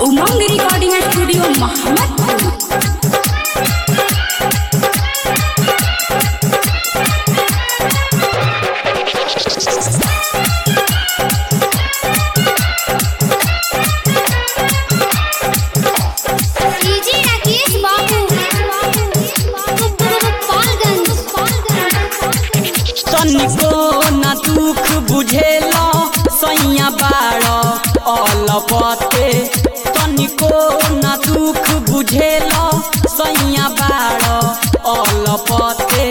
उमंग recording studio Mohammadpur. तनिको ना दुख बुझेला सैया बाड़ अलपते, तनिको ना दुख बुझेला सैया बाड़ अलपते।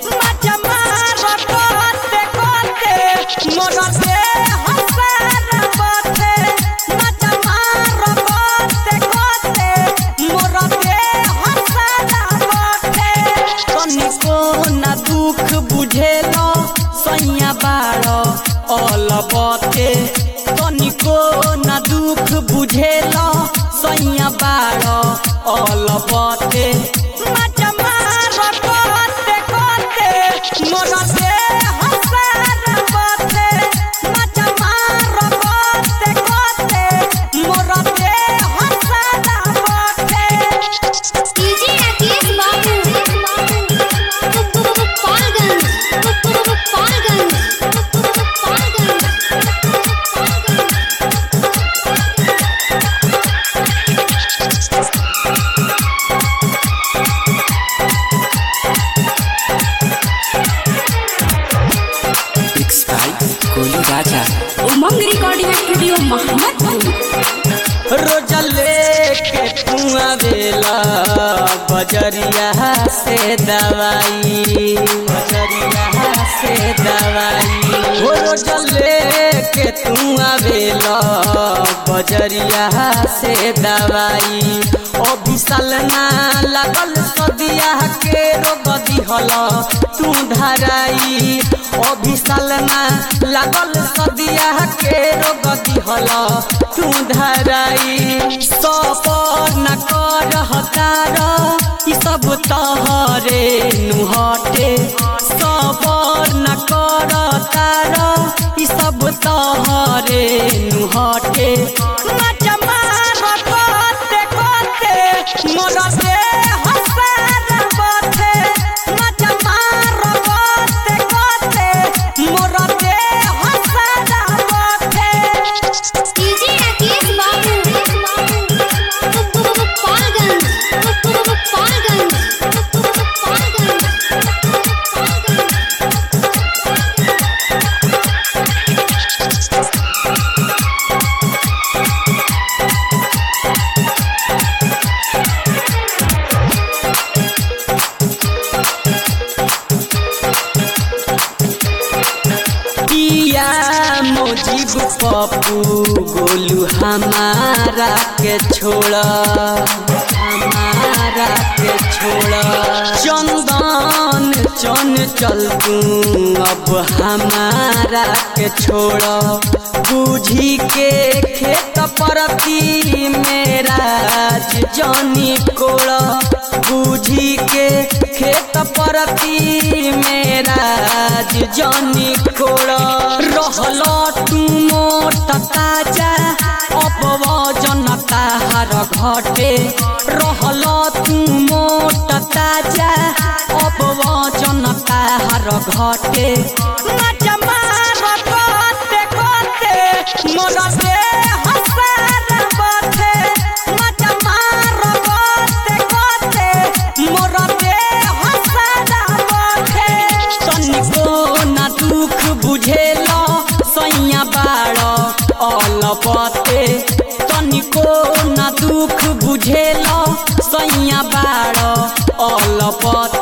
तनिको ना दुख बुझेला सैया बाड़ अलपते, तनिको ना दुख बुझेला सैया बाड़ अलपते। उमंग रिकॉर्डिंग स्टूडियो मोहम्मदपुर। रोज लेके कुआ बेला बजरिया से दवाई, बजरिया से दवाई। रोज लेके कुआ बेला बजरिया से दवाई। अभी साल ना लागल सदिया के रोग दिहल तू धराई। अभी साल ना लागल सदिया के रोग दिहल तू धराई। सबर न कर हतार ई सब तहरे नुहटे, सबर न कर तार ई सब तहरे नुहटे। मोजीब पप्पू गोलू हमारा के छोड़ा, हमारा के छोड़ा। चंदन चन चल तू अब हमारा के छोड़ा। बूझी के खेत परती मेरा जानी कोड़ा, बूझी के खेत परती मेरा जानी कोड़ा। रहल तू मोट ताजा अब वजन ताहार घटे, रहल तू मोट ताजा अब वजन ताहार घटे। तनिको ना दुख बुझेला सैया बाड़ अलपते, तनिको ना दुख बुझेला सैया बाड़ अलपते।